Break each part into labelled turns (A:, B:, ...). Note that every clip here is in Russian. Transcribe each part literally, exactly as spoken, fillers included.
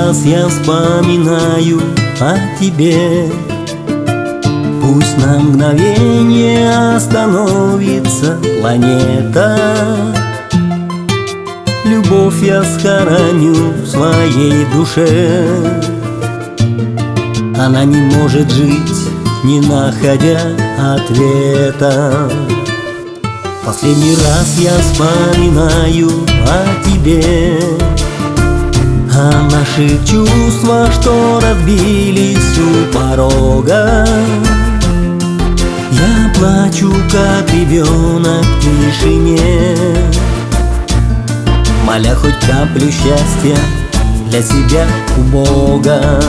A: раз я вспоминаю о тебе. Пусть на мгновение остановится планета. Любовь я схороню в своей душе. Она не может жить, не находя ответа. Последний раз я вспоминаю о тебе, о наших чувствах, что разбились у порога. Я плачу, как ребенок в тишине, моля хоть каплю счастья для себя у Бога.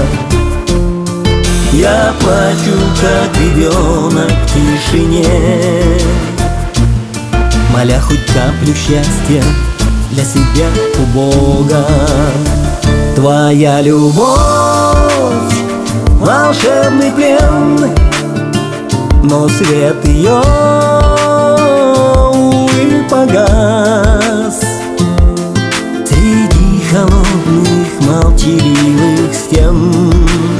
A: Я плачу, как ребенок в тишине, моля хоть каплю счастья для себя у Бога. Твоя любовь — волшебный плен, но свет ее, увы, погас. Среди холодных молчаливых стен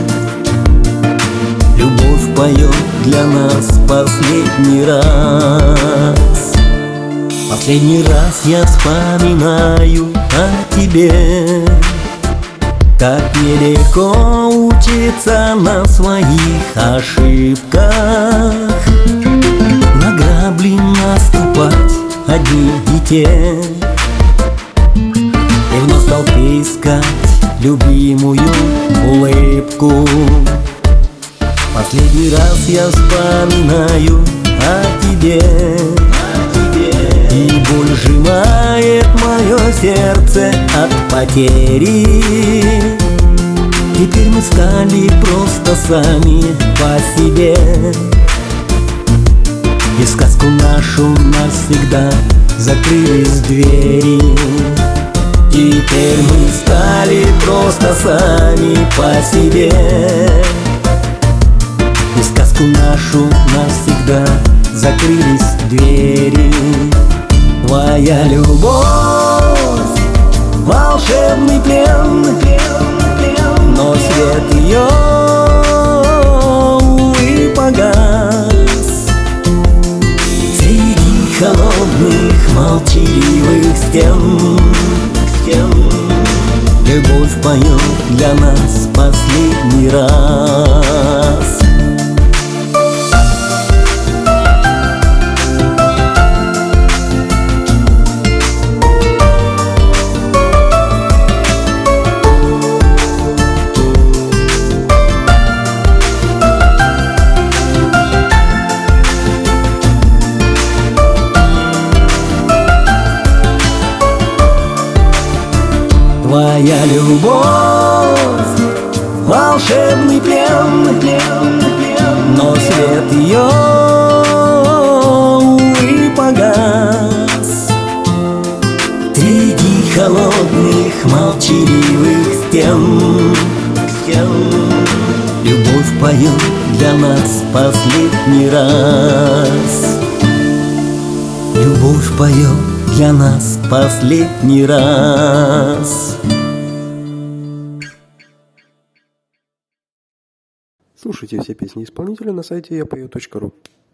A: любовь поет для нас последний раз. Последний раз я вспоминаю о тебе. Как нелегко учиться на своих ошибках, на грабли наступать одни и те, и вновь в толпе искать любимую улыбку. Последний раз я вспоминаю о тебе, и боль сжимает мое сердце от потери. Теперь мы стали просто сами по себе, и в сказку нашу навсегда закрылись двери. Теперь мы стали просто сами по себе, и в сказку нашу навсегда закрылись двери. Твоя любовь — волшебный плен, но свет ее, увы, погас. Среди холодных молчаливых стен любовь поет для нас последний раз. Твоя любовь — волшебный плен, но свет ее, увы, погас. Среди холодных молчаливых стен любовь поет для нас последний раз. Любовь поет для нас последний раз.
B: Слушайте все песни исполнителя на сайте я пою точка ру.